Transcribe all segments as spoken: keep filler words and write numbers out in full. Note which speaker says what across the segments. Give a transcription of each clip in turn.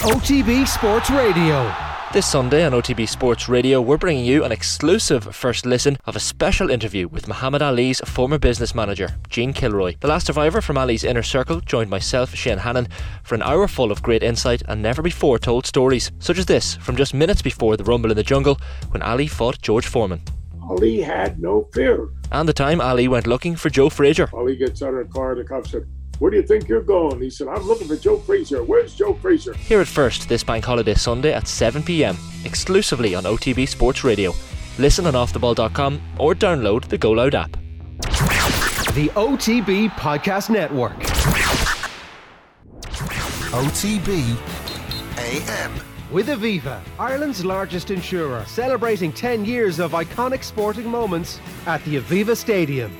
Speaker 1: O T B Sports Radio.
Speaker 2: This Sunday on O T B Sports Radio, we're bringing you an exclusive first listen of a special interview with Muhammad Ali's former business manager, Gene Kilroy. The last survivor from Ali's inner circle joined myself, Shane Hannon, for an hour full of great insight and never before told stories, such as this from just minutes before the Rumble in the Jungle when Ali fought George Foreman.
Speaker 3: Ali had no fear.
Speaker 2: And the time Ali went looking for Joe Frazier.
Speaker 3: Ali gets out of the car, the cop said, "Where do you think you're going?" He said, "I'm looking for Joe Frazier. Where's Joe Frazier?"
Speaker 2: Hear it first this Bank Holiday Sunday at seven p m, exclusively on O T B Sports Radio. Listen on off the ball dot com or download the Go Loud app.
Speaker 1: The O T B Podcast Network.
Speaker 4: O T B A M.
Speaker 1: With Aviva, Ireland's largest insurer, celebrating ten years of iconic sporting moments at the Aviva Stadium.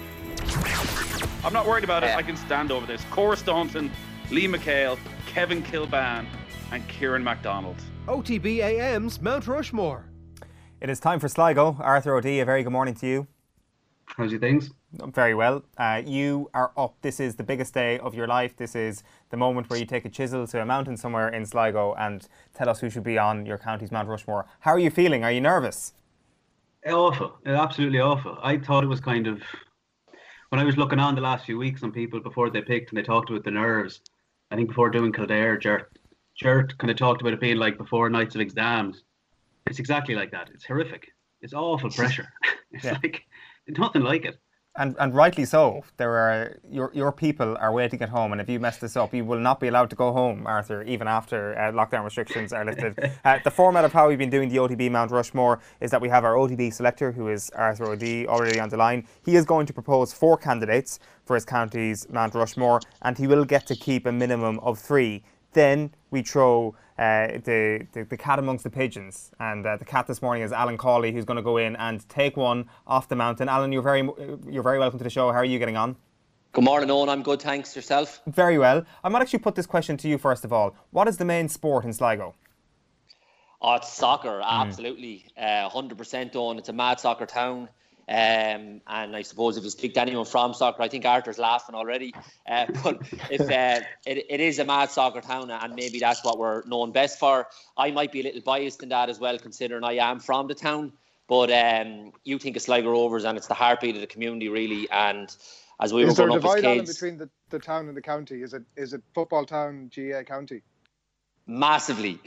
Speaker 5: I'm not worried about it. I can stand over this. Cora Staunton, Lee McHale, Kevin Kilban and Kieran MacDonald.
Speaker 1: O T B A M's Mount Rushmore.
Speaker 6: It is time for Sligo. Arthur O'Dea, a very good morning to you.
Speaker 7: How's your things?
Speaker 6: Very well. Uh, you are up. This is the biggest day of your life. This is the moment where you take a chisel to a mountain somewhere in Sligo and tell us who should be on your county's Mount Rushmore. How are you feeling? Are you nervous?
Speaker 7: Awful. Absolutely awful. I thought it was kind of... When I was looking on the last few weeks on people before they picked and they talked about the nerves, I think before doing Kildare, Gert, Gert kind of talked about it being like before nights of exams. It's exactly like that. It's horrific. It's awful pressure. It's
Speaker 6: Yeah.
Speaker 7: like nothing like it.
Speaker 6: And and rightly so. There are your your people are waiting at home, and if you mess this up, you will not be allowed to go home, Arthur, even after uh, lockdown restrictions are lifted. uh, the format of how we've been doing the O T B Mount Rushmore is that we have our O T B selector, who is Arthur O'Dea, already on the line. He is going to propose four candidates for his county's Mount Rushmore, and he will get to keep a minimum of three. Then we throw uh, the, the the cat amongst the pigeons, and uh, the cat this morning is Alan Cawley, who's going to go in and take one off the mountain. Alan, you're very you're very welcome to the show. How are you getting on?
Speaker 8: Good morning, Owen. I'm good, thanks. Yourself?
Speaker 6: Very well. I might actually put this question to you first of all. What is the main sport in Sligo?
Speaker 8: Oh, it's soccer, absolutely. Mm. Uh, one hundred percent, Owen. It's a mad soccer town. Um, and I suppose if you speak to anyone from soccer, I think Arthur's laughing already. Uh, but if uh, it, it is a mad soccer town, and maybe that's what we're known best for. I might be a little biased in that as well, considering I am from the town. But um, you think of Sligo Rovers, and it's the heartbeat of the community, really. And as we
Speaker 9: is
Speaker 8: were
Speaker 9: there
Speaker 8: growing
Speaker 9: a
Speaker 8: up as
Speaker 9: divide
Speaker 8: kids,
Speaker 9: between the, the town and the county? Is it is it football town, G A county?
Speaker 8: massively.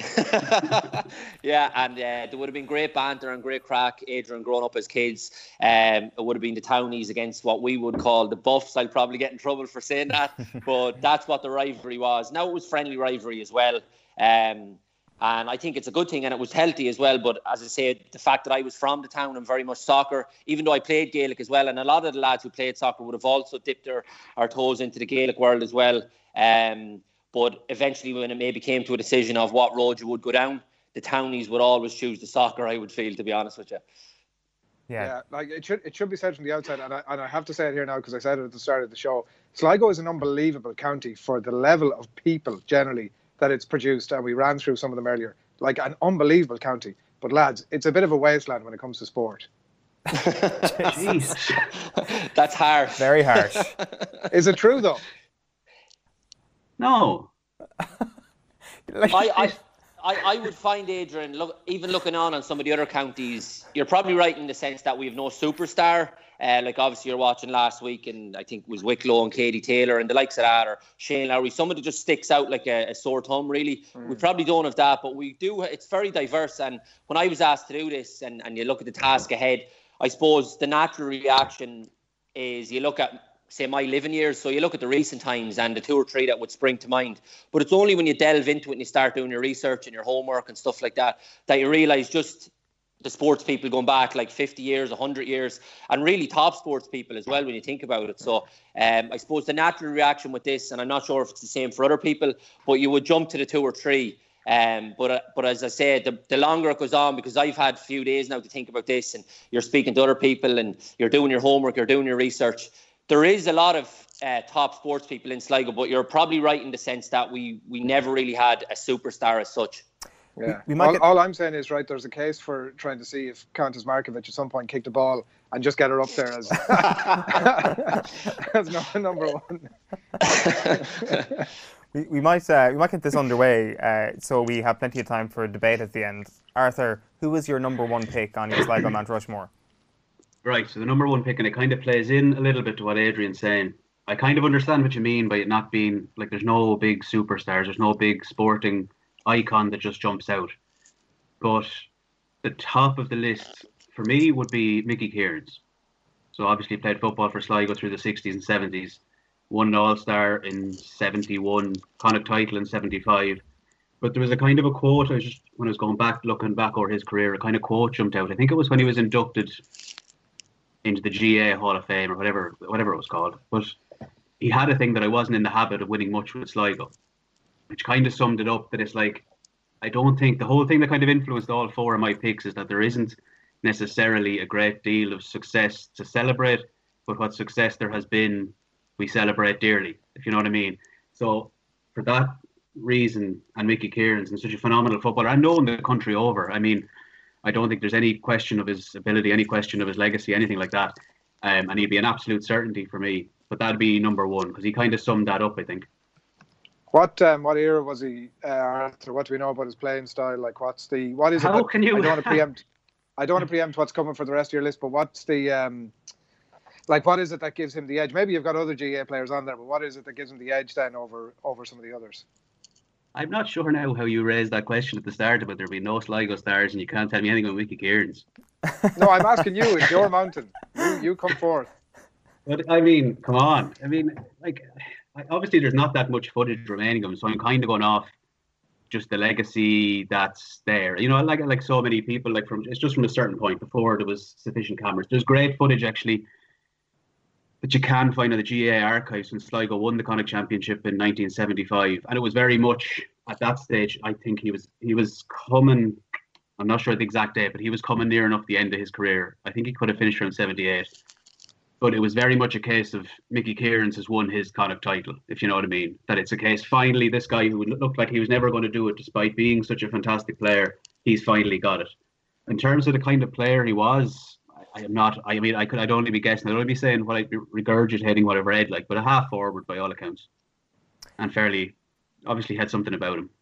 Speaker 8: Yeah, and uh, there would have been great banter and great crack, Adrian, growing up as kids. Um, it would have been the townies against what we would call the buffs. I'll probably get in trouble for saying that, but that's what the rivalry was. Now it was friendly rivalry as well. Um, and I think it's a good thing, and it was healthy as well. But as I said, the fact that I was from the town and very much soccer, even though I played Gaelic as well, and a lot of the lads who played soccer would have also dipped their, our toes into the Gaelic world as well. Um, But eventually, when it maybe came to a decision of what road you would go down, the townies would always choose the soccer, I would feel, to be honest with you.
Speaker 6: Yeah,
Speaker 9: yeah like it should it should be said from the outside, and I, and I have to say it here now because I said it at the start of the show. Sligo is an unbelievable county for the level of people generally that it's produced, and we ran through some of them earlier. Like an unbelievable county. But lads, it's a bit of a wasteland when it comes to sport.
Speaker 8: Jeez. That's harsh.
Speaker 6: Very harsh.
Speaker 9: Is it true though?
Speaker 7: No.
Speaker 8: I, I, I, I would find, Adrian, look, even looking on on some of the other counties, you're probably right in the sense that we have no superstar. Uh, like obviously you're watching last week, and I think it was Wicklow and Katie Taylor and the likes of that, or Shane Lowry. Somebody just sticks out like a, a sore thumb, really. Mm. We probably don't have that, but we do. It's very diverse. And when I was asked to do this, and, and you look at the task ahead, I suppose the natural reaction is you look at, say, my living years. So you look at the recent times and the two or three that would spring to mind. But it's only when you delve into it and you start doing your research and your homework and stuff like that, that you realise just the sports people going back like fifty years, one hundred years, and really top sports people as well when you think about it. So um, I suppose the natural reaction with this, and I'm not sure if it's the same for other people, but you would jump to the two or three. Um, but uh, but as I said, the, the longer it goes on, because I've had a few days now to think about this, and you're speaking to other people and you're doing your homework, you're doing your research. There is a lot of uh, top sports people in Sligo, but you're probably right in the sense that we, we never really had a superstar as such.
Speaker 9: Yeah.
Speaker 6: We, we might
Speaker 9: all,
Speaker 6: get...
Speaker 9: all I'm saying is, right, there's a case for trying to see if Countess Markovic at some point kicked a ball and just get her up there as, as no, number one.
Speaker 6: We, we might uh, we might get this underway, uh, so we have plenty of time for debate at the end. Arthur, who is your number one pick on your Sligo Mount Rushmore?
Speaker 7: Right, so the number one pick, and it kind of plays in a little bit to what Adrian's saying. I kind of understand what you mean by it not being, like, there's no big superstars, there's no big sporting icon that just jumps out. But the top of the list for me would be Mickey Kearns. So obviously played football for Sligo through the sixties and seventies. Won an All-Star in seventy-one, Connacht title in seventy-five. But there was a kind of a quote, I was just, when I was going back, looking back over his career, a kind of quote jumped out. I think it was when he was inducted into the G A Hall of Fame or whatever whatever it was called. But he had a thing that I wasn't in the habit of winning much with Sligo, which kind of summed it up, that it's like, I don't think, the whole thing that kind of influenced all four of my picks is that there isn't necessarily a great deal of success to celebrate, but what success there has been, we celebrate dearly, if you know what I mean. So for that reason, and Mickey Kearns, and such a phenomenal footballer, and known the country over, I mean, I don't think there's any question of his ability, any question of his legacy, anything like that. Um, and he'd be an absolute certainty for me. But that'd be number one, because he kind of summed that up, I think.
Speaker 9: What um, what era was he, uh, Arthur? What do we know about his playing style? Like, what's the, what is it?
Speaker 7: How
Speaker 9: that,
Speaker 7: can you?
Speaker 9: I don't want to preempt. I don't want to preempt what's coming for the rest of your list, but what's the, um, like, what is it that gives him the edge? Maybe you've got other G A players on there, but what is it that gives him the edge then over over some of the others?
Speaker 7: I'm not sure now how you raised that question at the start about there being no Sligo stars and you can't tell me anything about Mickey Kearns.
Speaker 9: No, I'm asking you. It's your mountain. You, you come forth.
Speaker 7: But I mean, come on. I mean, like, obviously there's not that much footage remaining of him, so I'm kind of going off just the legacy that's there. You know, like like so many people, like from it's just from a certain point before there was sufficient cameras. There's great footage actually that you can find on the G A A archives when Sligo won the Connacht Championship in nineteen seventy-five, and it was very much at that stage. I think he was he was coming. I'm not sure the exact date, but he was coming near enough the end of his career. I think he could have finished around seventy-eight, but it was very much a case of Mickey Kearns has won his Connacht title, if you know what I mean. That it's a case finally this guy who looked like he was never going to do it, despite being such a fantastic player, he's finally got it. In terms of the kind of player he was, I am not. I mean, I could. I'd only be guessing. I'd only be saying what I'd be regurgitating what I've read. Like, but a half forward by all accounts, and fairly, obviously had something about him.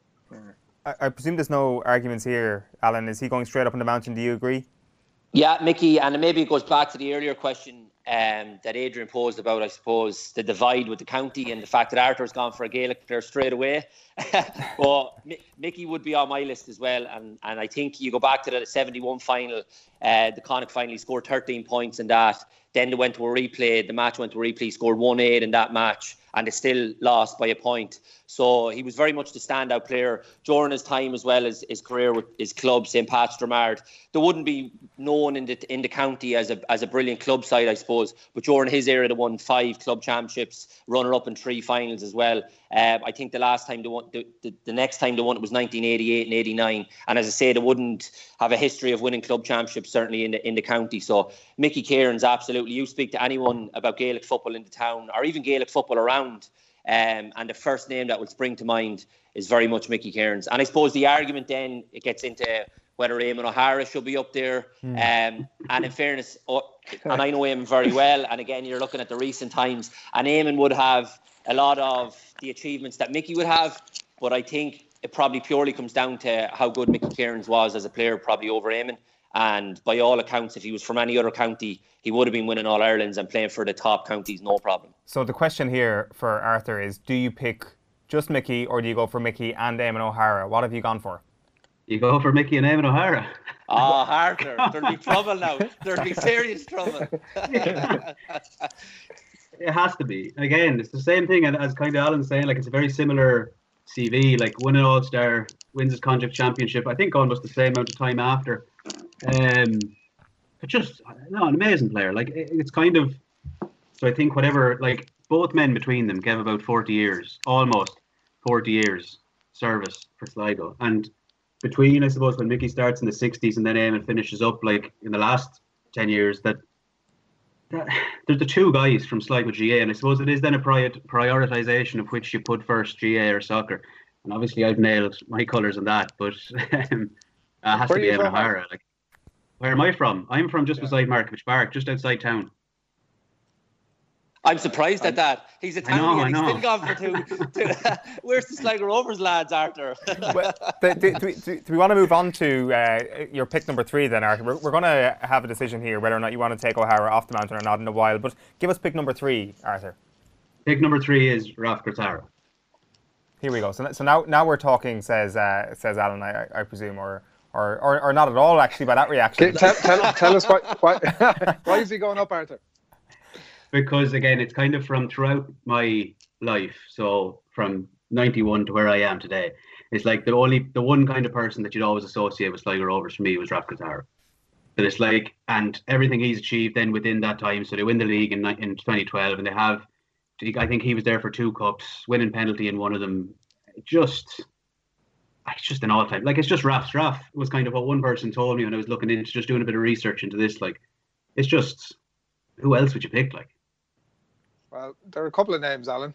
Speaker 6: I, I presume there's no arguments here, Alan. Is he going straight up on the mountain? Do you agree?
Speaker 8: Yeah, Mickey, and maybe it goes back to the earlier question um, that Adrian posed about, I suppose, the divide with the county and the fact that Arthur's gone for a Gaelic player straight away. Well, M- Mickey would be on my list as well, and and I think you go back to the seventy-one final. Uh, the Connacht finally scored thirteen points in that. Then they went to a replay. The match went to a replay. He scored one eight in that match, and they still lost by a point. So he was very much the standout player during his time, as well as his career with his club, Saint Pat's Dramard. They wouldn't be known in the in the county as a as a brilliant club side, I suppose. But during his era, they won five club championships, runner up in three finals as well. Uh, I think the last time they won, the, the, the next time they won it was nineteen eighty-eight and eighty-nine. And as I say, they wouldn't have a history of winning club championships, certainly in the in the county. So Mickey Kearns, absolutely. You speak to anyone about Gaelic football in the town, or even Gaelic football around, um, and the first name that will spring to mind is very much Mickey Kearns. And I suppose the argument then, it gets into whether Eamon O'Hara should be up there. Mm. Um, and in fairness, oh, and I know Eamon very well, and again, you're looking at the recent times, and Eamon would have a lot of the achievements that Mickey would have, but I think it probably purely comes down to how good Mickey Kearns was as a player, probably over Eamon. And by all accounts, if he was from any other county, he would have been winning All Irelands and playing for the top counties, no problem.
Speaker 6: So the question here for Arthur is, do you pick just Mickey, or do you go for Mickey and Eamon O'Hara? What have you gone for?
Speaker 7: You go for Mickey and Eamon O'Hara.
Speaker 8: Oh, Arthur, there'll be trouble now. There'll be serious trouble.
Speaker 7: It has to be. Again, it's the same thing as kind of Alan's saying. Like, it's a very similar C V. Like, win an All-Star, wins his Connacht Championship. I think almost the same amount of time after. Um, but just no, an amazing player. Like, it, it's kind of. So I think whatever. Like, both men between them gave about forty years, almost forty years service for Sligo. And between, I suppose, when Mickey starts in the sixties and then Eamon finishes up, like in the last ten years, that. That, they're the two guys from Sligo G A, and I suppose it is then a prior, prioritisation of which you put first, G A or soccer. And obviously I've nailed my colours on that, but um, it has where to be Eamon O'Hara. Like, where am I from? I'm from just yeah. beside Markievicz Park, just outside town.
Speaker 8: I'm surprised at that. He's a tangy
Speaker 7: know,
Speaker 8: and he's
Speaker 7: I know.
Speaker 8: still gone for two. two where's the Sligo Rovers lads, Arthur?
Speaker 6: Well, do, do, do, do we want to move on to uh, your pick number three then, Arthur? We're, we're going to have a decision here whether or not you want to take O'Hara off the mountain or not in a while. But give us pick number three, Arthur.
Speaker 7: Pick number three is Raf Kratara.
Speaker 6: Here we go. So, so now, now we're talking, says uh, says Alan, I, I presume, or, or or or not at all actually by that reaction.
Speaker 9: Tell, tell, tell us why, why why is he going up, Arthur?
Speaker 7: Because again, it's kind of from throughout my life. So from ninety-one to where I am today, it's like the only the one kind of person that you'd always associate with Sligo Rovers for me was Raf Kratara. But it's like, and everything he's achieved then within that time. So they win the league in in twenty twelve, and they have, I think he was there for two cups, winning penalty in one of them. Just, it's just an all-time. Like, it's just Raf's Raf. It was kind of what one person told me when I was looking into just doing a bit of research into this. Like, it's just, who else would you pick? Like,
Speaker 9: well, there are a couple of names, Alan.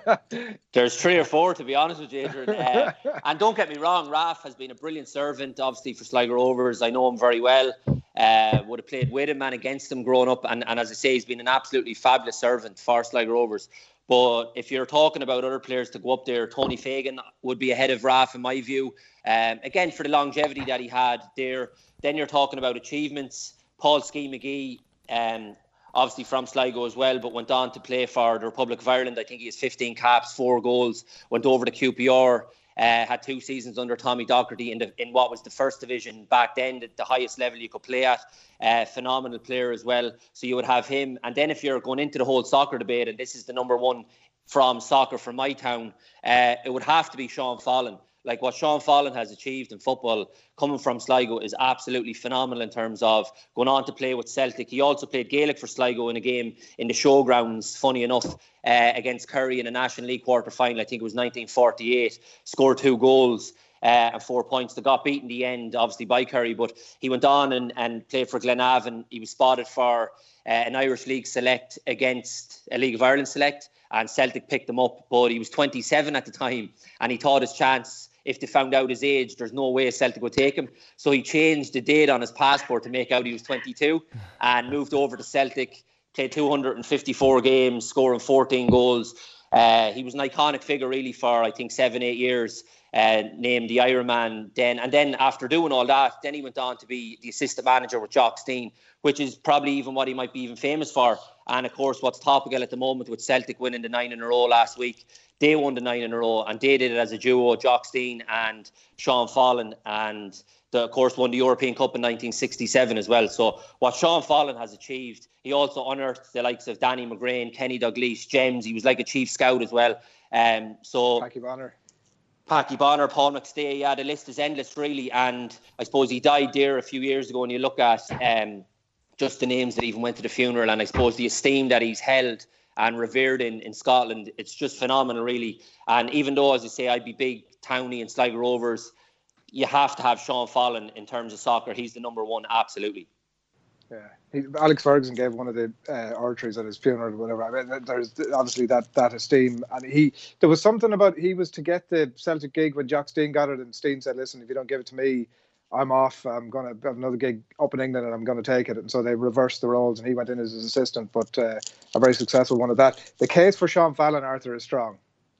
Speaker 8: There's three or four, to be honest with you, Adrian. Uh, and don't get me wrong, Raf has been a brilliant servant, obviously, for Sligo Rovers. I know him very well. Uh, would have played with him and against him growing up. And, and as I say, he's been an absolutely fabulous servant for Sligo Rovers. But if you're talking about other players to go up there, Tony Fagan would be ahead of Raf, in my view. Um, again, for the longevity that he had there. Then you're talking about achievements. Paul Ski McGee, um, obviously from Sligo as well, but went on to play for the Republic of Ireland. I think he has fifteen caps, four goals, went over to Q P R, uh, had two seasons under Tommy Docherty in, the, in what was the first division back then, the, the highest level you could play at. Uh, phenomenal player as well. So you would have him. And then if you're going into the whole soccer debate, and this is the number one from soccer from my town, uh, it would have to be Sean Follen. Like, what Sean Follen has achieved in football coming from Sligo is absolutely phenomenal in terms of going on to play with Celtic. He also played Gaelic for Sligo in a game in the showgrounds, funny enough, uh, against Kerry in a National League quarter-final. I think it was nineteen forty-eight. Scored two goals uh, and four points. They got beat in the end, obviously, by Kerry, but he went on and, and played for Glenavon. He was spotted for uh, an Irish League select against a League of Ireland select, and Celtic picked him up, but he was twenty-seven at the time, and he thought his chance, if they found out his age, there's no way Celtic would take him. So he changed the date on his passport to make out he was twenty-two and moved over to Celtic, played two hundred fifty-four games, scoring fourteen goals. Uh, he was an iconic figure really for, I think, seven, eight years, uh, named the Ironman then. And then after doing all that, then he went on to be the assistant manager with Jock Stein, which is probably even what he might be even famous for. And of course, what's topical at the moment with Celtic winning the nine in a row last week. They won the nine in a row, and they did it as a duo, Jock Stein and Sean Follen, and they, of course, won the European Cup in nineteen sixty-seven as well. So what Sean Follen has achieved, he also unearthed the likes of Danny McGrain, Kenny Dalglish, Gems. He was like a chief scout as well. Um, so
Speaker 9: Packy Bonner.
Speaker 8: Packy Bonner, Paul McStay, yeah, the list is endless, really. And I suppose he died there a few years ago, and you look at um, just the names that even went to the funeral, and I suppose the esteem that he's held and revered in, in Scotland, it's just phenomenal, really. And even though, as I say, I'd be big Townie and Sligo Rovers, you have to have Sean Follen in terms of soccer. He's the number one, absolutely.
Speaker 9: Yeah, he, Alex Ferguson gave one of the uh, oratories at his funeral or whatever. I mean, there's obviously that that esteem, and he there was something about he was to get the Celtic gig when Jock Stein got it, and Stein said, "Listen, if you don't give it to me, I'm off. I'm going to have another gig up in England and I'm going to take it." And so they reversed the roles and he went in as his assistant, but uh, a very successful one of that. The case for Sean Follen, Arthur, is strong.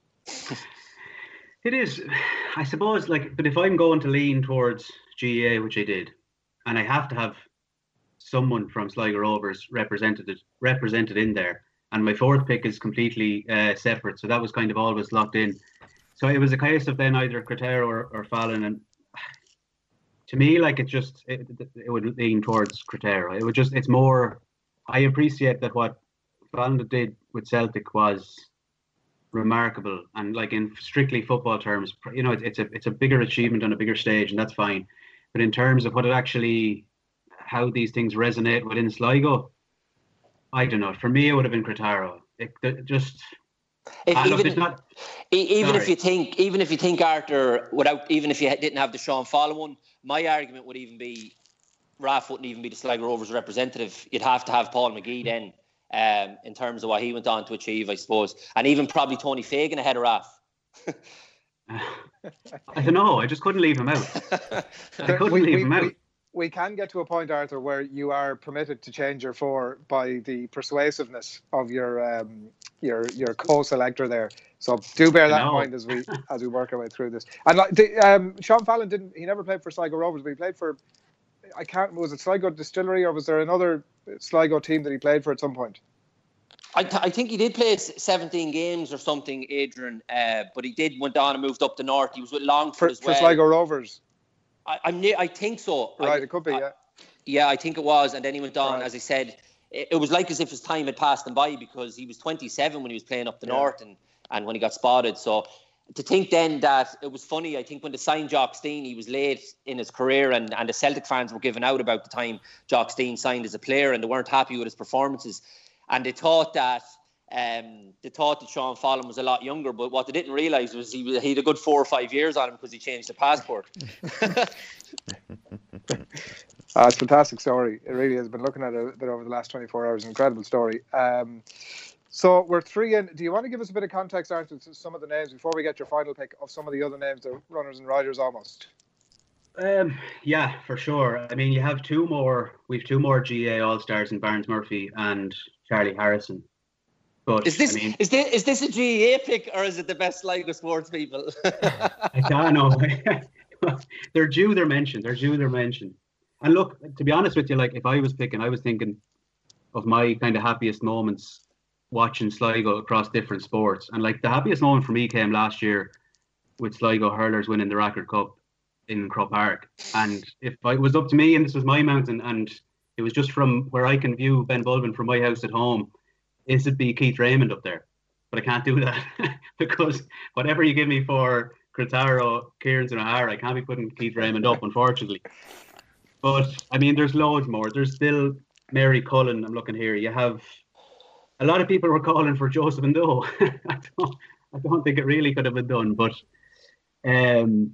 Speaker 7: It is, I suppose, like, but if I'm going to lean towards G A A, which I did, and I have to have someone from Sligo Rovers represented represented in there, and my fourth pick is completely uh, separate, so that was kind of always locked in. So it was a case of then either Kratara or, or Follen, and to me, like, it just, it, it would lean towards Kratara. It would just, it's more, I appreciate that what Follen did with Celtic was remarkable. And like in strictly football terms, you know, it's, it's a it's a bigger achievement on a bigger stage, and that's fine. But in terms of what it actually, how these things resonate within Sligo, I don't know. For me, it would have been Kratara. It, it just...
Speaker 8: If,
Speaker 7: ah, look,
Speaker 8: even
Speaker 7: it's not,
Speaker 8: even
Speaker 7: sorry.
Speaker 8: if you think, even if you think Arthur, without, even if you didn't have the Sean Follen one, my argument would even be, Raf wouldn't even be the Sligo Rovers representative. You'd have to have Paul McGee then, um, in terms of what he went on to achieve, I suppose, and even probably Tony Fagan ahead of Raf.
Speaker 7: I don't know. I just couldn't leave him out. I couldn't
Speaker 9: we,
Speaker 7: leave
Speaker 9: we,
Speaker 7: him out.
Speaker 9: We, we can get to a point, Arthur, where you are permitted to change your four by the persuasiveness of your um, your your co-selector there. So do bear that in mind as we as we work our way through this. And like the, um, Sean Fallon didn't he never played for Sligo Rovers, but he played for I can't was it Sligo Distillery or was there another Sligo team that he played for at some point?
Speaker 8: I, th- I think he did play seventeen games or something, Adrian. Uh, but he did went on and moved up the north. He was with Longford
Speaker 9: for,
Speaker 8: as well.
Speaker 9: For Sligo Rovers.
Speaker 8: I, I'm ne- I think so.
Speaker 9: Right,
Speaker 8: I,
Speaker 9: it could be,
Speaker 8: I,
Speaker 9: yeah.
Speaker 8: Yeah, I think it was. And then he went on,
Speaker 9: right.
Speaker 8: as I said, it, it was like as if his time had passed him by because he was twenty-seven when he was playing up the yeah. north and, and when he got spotted. So to think then that it was funny, I think when they signed Jock Stein, he was late in his career and, and the Celtic fans were giving out about the time Jock Stein signed as a player and they weren't happy with his performances. And they thought that Um, they thought that Sean Fallon was a lot younger, but what they didn't realise was he, he had a good four or five years on him because he changed the passport.
Speaker 9: uh, it's a fantastic story. It really has. Been looking at it over the last twenty-four hours. An incredible story. Um, so we're three in. Do you want to give us a bit of context, Arthur, to some of the names before we get your final pick of some of the other names, the runners and riders almost?
Speaker 7: Um, yeah, for sure. I mean, you have two more. We've two more G A All Stars in Barnes Murphy and Charlie Harrison. But,
Speaker 8: is this
Speaker 7: I mean,
Speaker 8: is this is this a G A A pick or is it the best Sligo sports people?
Speaker 7: I don't know. They're due their mention. They're due their mention. And look, to be honest with you, like if I was picking, I was thinking of my kind of happiest moments watching Sligo across different sports. And like the happiest moment for me came last year with Sligo hurlers winning the Rackard Cup in Croke Park. And if it was up to me and this was my mountain and it was just from where I can view Ben Bulbin from my house at home, is it be Keith Raymond up there? But I can't do that because whatever you give me for Cretaro, Kieran and O'Hara, I can't be putting Keith Raymond up, unfortunately. But I mean, there's loads more. There's still Mary Cullen. I'm looking here. You have a lot of people were calling for Joseph Ndo. I don't, I don't think it really could have been done. But um,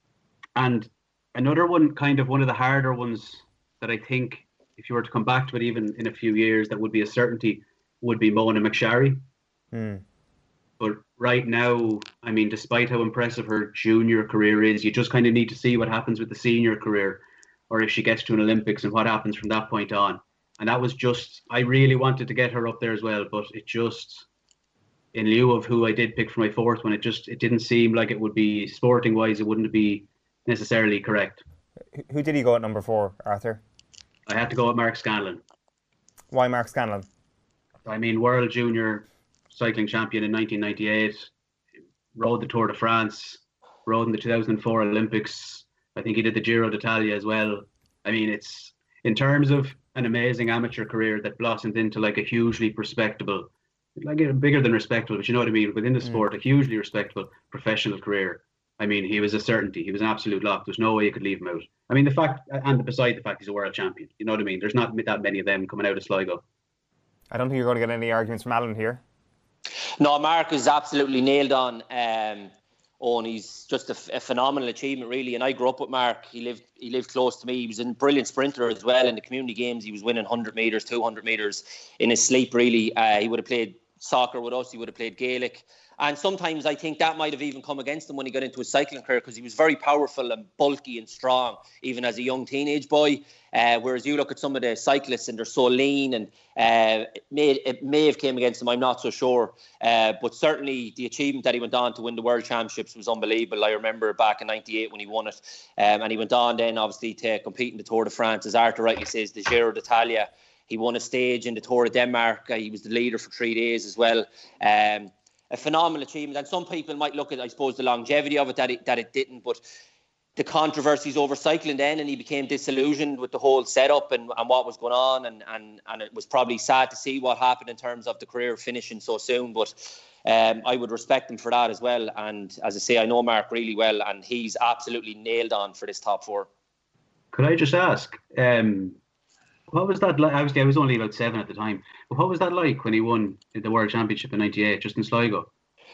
Speaker 7: and another one, kind of one of the harder ones that I think, if you were to come back to it, even in a few years, that would be a certainty, would be Mona McSharry.
Speaker 6: Mm.
Speaker 7: But right now, I mean, despite how impressive her junior career is, you just kind of need to see what happens with the senior career, or if she gets to an Olympics and what happens from that point on. And that was just, I really wanted to get her up there as well, but it just, in lieu of who I did pick for my fourth one, it just, it didn't seem like it would be, sporting wise, it wouldn't be necessarily correct.
Speaker 6: Who did he go at number four, Arthur?
Speaker 7: I had to go with Mark Scanlon.
Speaker 6: Why Mark Scanlon?
Speaker 7: I mean, world junior cycling champion in nineteen ninety-eight, rode the Tour de France, rode in the two thousand four Olympics. I think he did the Giro d'Italia as well. I mean, it's in terms of an amazing amateur career that blossomed into like a hugely respectable, like bigger than respectable, but you know what I mean, within the sport, mm. a hugely respectable professional career. I mean, he was a certainty. He was an absolute lock. There's no way you could leave him out. I mean, the fact, and beside the fact he's a world champion, you know what I mean? There's not that many of them coming out of Sligo.
Speaker 6: I don't think you're going to get any arguments from Alan here.
Speaker 8: No, Mark is absolutely nailed on. Um, oh, and he's just a, a phenomenal achievement, really. And I grew up with Mark. He lived he lived close to me. He was a brilliant sprinter as well in the community games. He was winning one hundred metres, two hundred metres in his sleep, really. Uh, he would have played soccer with us. He would have played Gaelic. And sometimes I think that might have even come against him when he got into his cycling career because he was very powerful and bulky and strong, even as a young teenage boy. Uh, whereas you look at some of the cyclists and they're so lean, and uh, it, may, it may have came against him, I'm not so sure. Uh, but certainly the achievement that he went on to win the World Championships was unbelievable. I remember back in ninety-eight when he won it. Um, and he went on then, obviously, to compete in the Tour de France. As Arthur rightly says, the Giro d'Italia. He won a stage in the Tour of Denmark. Uh, he was the leader for three days as well. Um, a phenomenal achievement. And some people might look at, I suppose, the longevity of it, that it, that it didn't. But the controversies over cycling then, and he became disillusioned with the whole setup and, and what was going on. And, and, and it was probably sad to see what happened in terms of the career finishing so soon. But um, I would respect him for that as well. And as I say, I know Mark really well, and he's absolutely nailed on for this top four.
Speaker 7: Could I just ask, um, what was that like? Obviously, I was only about seven at the time. But what was that like when he won the World Championship in ninety-eight, just in Sligo?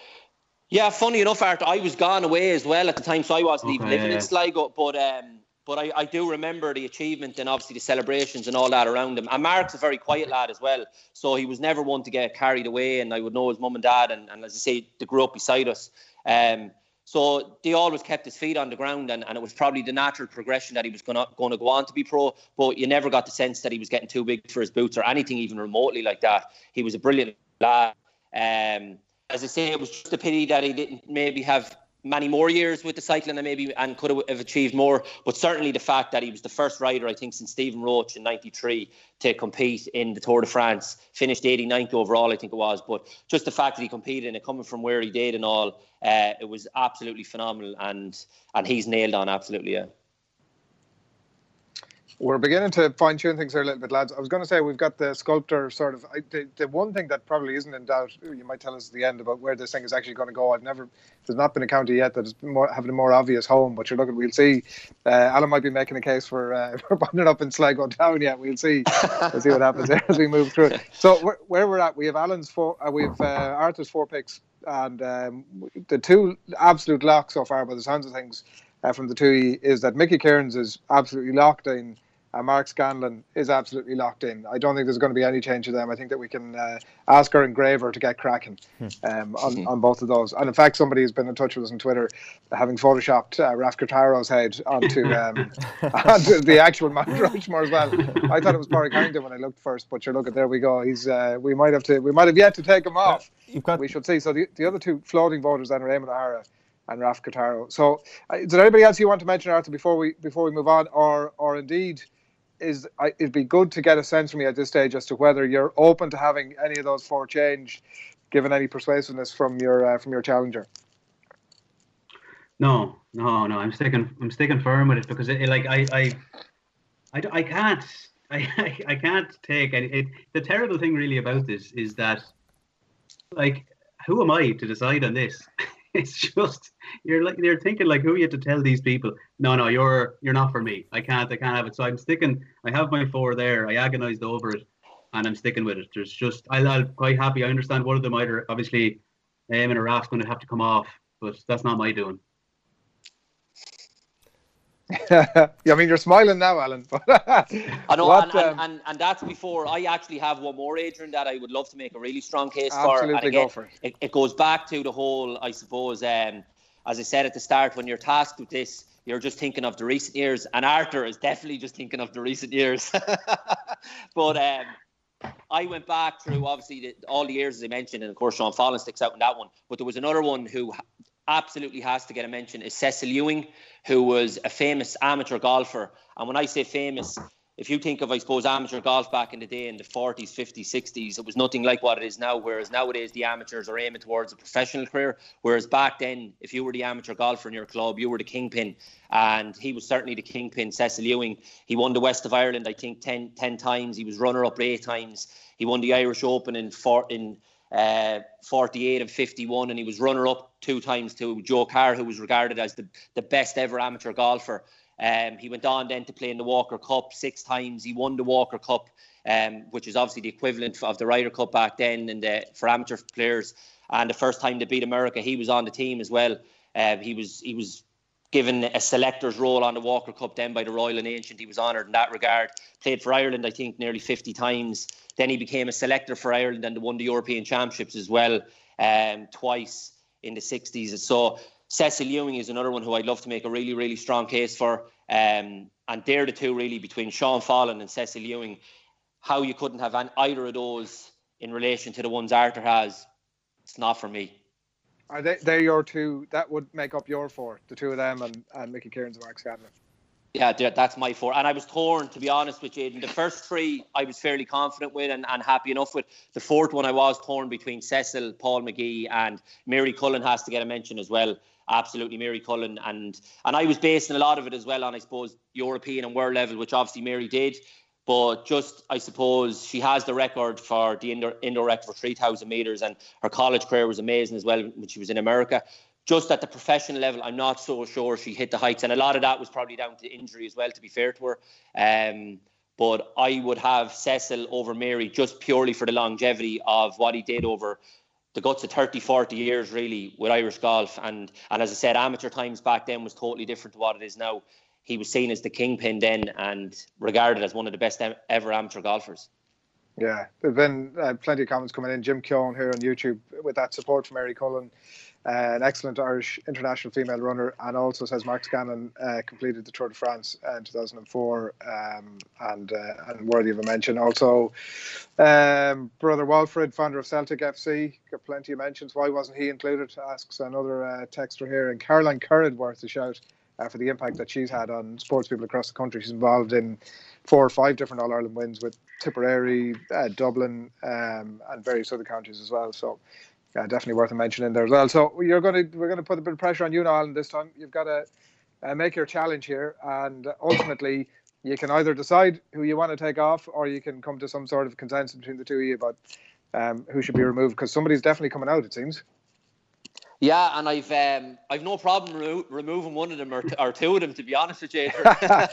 Speaker 8: Yeah, funny enough, Art, I was gone away as well at the time, so I wasn't okay, even living yeah, yeah. in Sligo. But um, but I, I do remember the achievement and obviously the celebrations and all that around him. And Mark's a very quiet lad as well, so he was never one to get carried away. And I would know his mum and dad, and, and as I say, they grew up beside us. Um, So they always kept his feet on the ground, and, and it was probably the natural progression that he was going to going to go on to be pro. But you never got the sense that he was getting too big for his boots or anything even remotely like that. He was a brilliant lad. Um, as I say, it was just a pity that he didn't maybe have many more years with the cycling and maybe and could have achieved more. But certainly the fact that he was the first rider, I think, since Stephen Roach in ninety-three to compete in the Tour de France, finished eighty-ninth overall, I think it was. But just the fact that he competed in it, coming from where he did and all, uh, it was absolutely phenomenal. And and he's nailed on, absolutely, yeah.
Speaker 9: We're beginning to fine-tune things here a little bit, lads. I was going to say we've got the sculptor sort of... I, the, the one thing that probably isn't in doubt, you might tell us at the end about where this thing is actually going to go. I've never... There's not been a county yet that is more, having a more obvious home, but you're looking... We'll see. Uh, Alan might be making a case for, uh, for putting it up in Sligo Town yet. We'll see. We'll see what happens there as we move through it. So where, where we're at, we have Alan's four... Uh, we have uh, Arthur's four picks, and um, the two absolute locks so far by the sounds of things uh, from the two is that Mickey Cairns is absolutely locked in. Uh, Mark Scanlon is absolutely locked in. I don't think there's going to be any change to them. I think that we can uh, ask her and Graver to get cracking um, on, on both of those. And in fact, somebody has been in touch with us on Twitter, having photoshopped uh, Raf Cartaro's head onto, um, onto the actual Mount Rushmore as well. I thought it was Barry Carrington when I looked first, but you're look at there we go. He's uh, we might have to we might have yet to take him off. You've got... We should see. So the, the other two floating voters then are Eamon O'Hara and Raf Cartaro. So uh, is there anybody else you want to mention, Arthur, before we before we move on, or or indeed? Is I, it'd be good to get a sense from you at this stage as to whether you're open to having any of those four change, given any persuasiveness from your uh, from your challenger.
Speaker 7: No, no, no. I'm sticking. I'm sticking firm with it because it, it like I, I, I, I can't. I, I can't take any. It, the terrible thing really about this is that, like, who am I to decide on this? It's just you're like you're thinking like who are you to tell these people no no you're you're not for me. I can't I can't have it. So I'm sticking. I have my four there. I agonized over it, and I'm sticking with it. There's just I, I'm quite happy. I understand one of them either obviously Eamon or Raf's going to have to come off, but that's not my doing.
Speaker 9: Yeah, I mean, you're smiling now, Alan.
Speaker 8: I know,
Speaker 9: what,
Speaker 8: and, and,
Speaker 9: um,
Speaker 8: and, and that's before I actually have one more, Adrian, that I would love to make a really strong case
Speaker 9: absolutely
Speaker 8: for. And again,
Speaker 9: go for it.
Speaker 8: it. It goes back to the whole, I suppose, um, as I said at the start, when you're tasked with this, you're just thinking of the recent years, and Arthur is definitely just thinking of the recent years. But um, I went back through, obviously, the, all the years, as I mentioned, and of course, Sean Fallon sticks out in that one. But there was another one who absolutely has to get a mention is Cecil Ewing, who was a famous amateur golfer. And when I say famous, if you think of, I suppose, amateur golf back in the day in the forties, fifties, sixties, it was nothing like what it is now, whereas nowadays the amateurs are aiming towards a professional career, whereas back then, if you were the amateur golfer in your club, you were the kingpin. And he was certainly the kingpin, Cecil Ewing. He won the West of Ireland, I think, ten, ten times. He was runner-up eight times. He won the Irish Open in four, in uh, forty-eight and fifty-one, and he was runner-up two times to Joe Carr, who was regarded as the, the best ever amateur golfer. Um, he went on then to play in the Walker Cup six times. He won the Walker Cup, um, which is obviously the equivalent of the Ryder Cup back then and the, for amateur players. And the first time they beat America, he was on the team as well. Uh, he was he was given a selector's role on the Walker Cup then by the Royal and Ancient. He was honoured in that regard. Played for Ireland, I think, nearly fifty times. Then he became a selector for Ireland and won the European Championships as well, um, twice in the sixties. So Cecil Ewing is another one who I'd love to make a really, really strong case for. Um, and they're the two really between Sean Fallon and Cecil Ewing. How you couldn't have an, either of those in relation to the ones Arthur has, it's not for me.
Speaker 9: Are they? They're your two. That would make up your four. The two of them and, and Mickey Cairns and Mark Scanlon.
Speaker 8: Yeah, that's my four. And I was torn, to be honest with you, Aidan. The first three I was fairly confident with and, and happy enough with. The fourth one I was torn between Cecil, Paul McGee and Mary Cullen has to get a mention as well. Absolutely, Mary Cullen. And and I was basing a lot of it as well on, I suppose, European and world level, which obviously Mary did. But just, I suppose, she has the record for the indoor, indoor record for three thousand metres, and her college career was amazing as well when she was in America. Just at the professional level, I'm not so sure she hit the heights. And a lot of that was probably down to injury as well, to be fair to her. Um, but I would have Cecil over Mary just purely for the longevity of what he did over the guts of thirty, forty years, really, with Irish golf. And, and as I said, amateur times back then was totally different to what it is now. He was seen as the kingpin then and regarded as one of the best ever amateur golfers.
Speaker 9: Yeah, there've been uh, plenty of comments coming in. Jim Keown here on YouTube with that support from Mary Cullen, uh, an excellent Irish international female runner, and also says Mark Scanlon uh, completed the Tour de France uh, in two thousand four um, and uh, and worthy of a mention. Also, um, Brother Walfred, founder of Celtic F C, got plenty of mentions. Why wasn't he included? Asks another uh, texter here. And Caroline Curran worth a shout uh, for the impact that she's had on sports people across the country. She's involved in four or five different All-Ireland wins with Tipperary, uh, Dublin, um, and various other counties as well. So uh, definitely worth a mention in there as well. So you're going to we're going to put a bit of pressure on you now, Alan. This time you've got to uh, make your challenge here, and ultimately you can either decide who you want to take off, or you can come to some sort of consensus between the two of you about um, who should be removed, because somebody's definitely coming out, it seems.
Speaker 8: Yeah, and I've um, I've no problem remo- removing one of them or, t- or two of them, to be honest with you.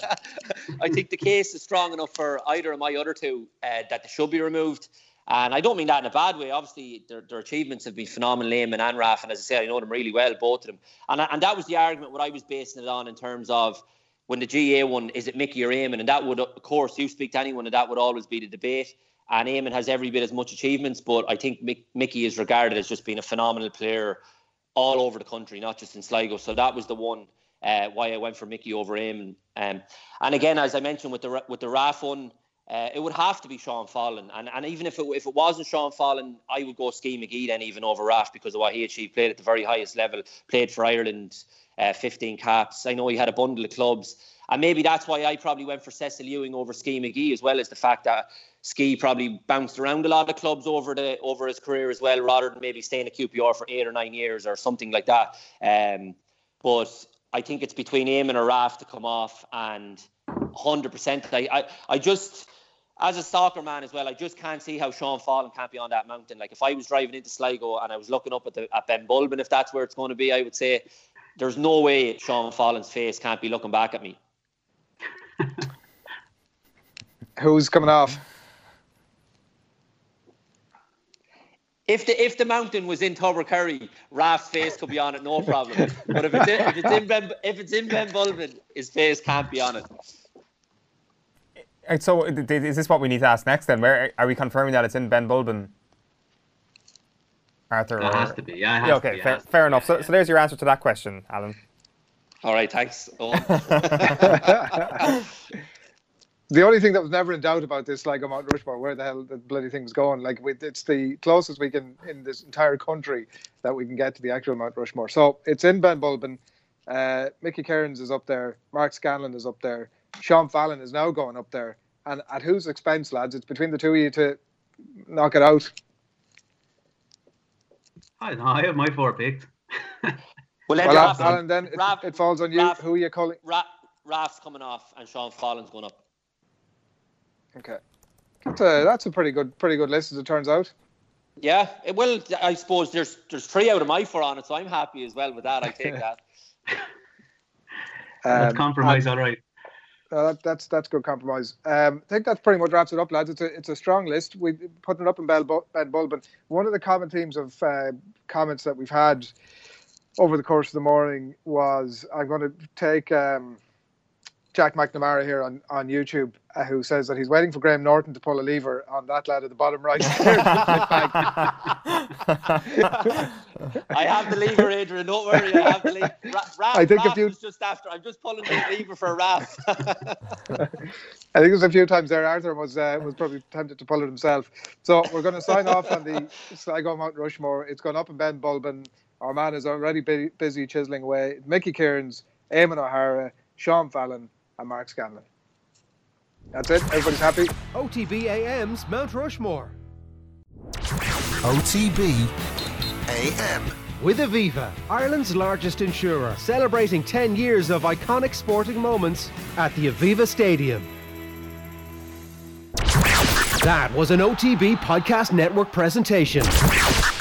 Speaker 8: I think the case is strong enough for either of my other two uh, that they should be removed. And I don't mean that in a bad way. Obviously, their, their achievements have been phenomenal, Eamon and Raf, and as I said, I know them really well, both of them. And and that was the argument what I was basing it on in terms of when the G A won, is it Mickey or Eamon? And that would, of course, you speak to anyone, and that would always be the debate. And Eamon has every bit as much achievements, but I think Mick, Mickey is regarded as just being a phenomenal player all over the country, not just in Sligo. So that was the one uh, why I went for Mickey over Eamon. Um, and again, as I mentioned with the with the Raf one, uh, it would have to be Sean Follen. And and even if it if it wasn't Sean Follen, I would go Ski McGee then even over Raf, because of what he achieved. Played at the very highest level, played for Ireland, uh, fifteen caps. I know he had a bundle of clubs. And maybe that's why I probably went for Cecil Ewing over Ski McGee, as well as the fact that Ski probably bounced around a lot of clubs over the over his career as well, rather than maybe staying at Q P R for eight or nine years or something like that. Um, but I think it's between Eamon or Raf to come off, and one hundred percent. I, I, I just, as a soccer man as well, I just can't see how Sean Follen can't be on that mountain. Like if I was driving into Sligo and I was looking up at the at Ben Bulben, if that's where it's going to be, I would say there's no way Sean Follen's face can't be looking back at me.
Speaker 9: Who's coming off?
Speaker 8: If the if the mountain was in Tubbercurry, Raf's face could be on it, no problem. But if it's in, if it's in Ben if it's in Ben Bulben, his face can't be on it.
Speaker 6: So is this what we need to ask next then? Where are we confirming that it's in Ben Bulben, Arthur?
Speaker 7: It
Speaker 6: or...
Speaker 7: has to be. Yeah, it has
Speaker 6: yeah okay,
Speaker 7: to be,
Speaker 6: fair,
Speaker 7: to
Speaker 6: fair
Speaker 7: be.
Speaker 6: enough. So, so there's your answer to that question, Alan.
Speaker 8: All right, thanks. Oh.
Speaker 9: The only thing that was never in doubt about this Sligo Mount Rushmore, where the hell the bloody thing's going. Like we, it's the closest we can in this entire country that we can get to the actual Mount Rushmore. So it's in Ben Bulben. Uh, Mickey Cairns is up there. Mark Scanlon is up there. Sean Fallon is now going up there. And at whose expense, lads? It's between the two of you to knock it out.
Speaker 7: I don't know. I have my four picked.
Speaker 8: well,
Speaker 9: well
Speaker 8: Raf,
Speaker 9: Alan, then
Speaker 8: Raf,
Speaker 9: it, it falls on you.
Speaker 8: Raf,
Speaker 9: Who are you calling?
Speaker 8: Raf, Raf's coming off, and Sean Follen's going up.
Speaker 9: Okay, that's a that's a pretty good pretty good list as it turns out.
Speaker 8: Yeah, it will. I suppose there's there's three out of my four on it, so I'm happy as well with that. I take that.
Speaker 7: That's
Speaker 9: um,
Speaker 7: compromise,
Speaker 9: and,
Speaker 7: all right.
Speaker 9: Uh, that, that's that's good compromise. Um, I think that pretty much wraps it up, lads. It's a it's a strong list. We putting it up in Ben Bulben. One of the common themes of uh, comments that we've had over the course of the morning was, I'm going to take um, Jack McNamara here on, on YouTube, uh, who says that he's waiting for Graham Norton to pull a lever on that lad at the bottom right.
Speaker 8: I have the lever, Adrian. Don't worry, I have the lever. Ra- Raf,
Speaker 9: I think
Speaker 8: Raf
Speaker 9: if you...
Speaker 8: was just after. I'm just pulling the lever for Raf.
Speaker 9: I think there's a few times there Arthur was uh, was probably tempted to pull it himself. So we're going to sign off on the Sligo Mount Rushmore. It's gone up in Ben Bulben. Our man is already bu- busy chiselling away. Mickey Cairns, Eamon O'Hara, Sean Fallon, and Mark Scanlon. That's it. Everybody's happy.
Speaker 1: O T B A M's Mount Rushmore.
Speaker 4: O T B A M.
Speaker 1: With Aviva, Ireland's largest insurer, celebrating ten years of iconic sporting moments at the Aviva Stadium. That was an O T B Podcast Network presentation.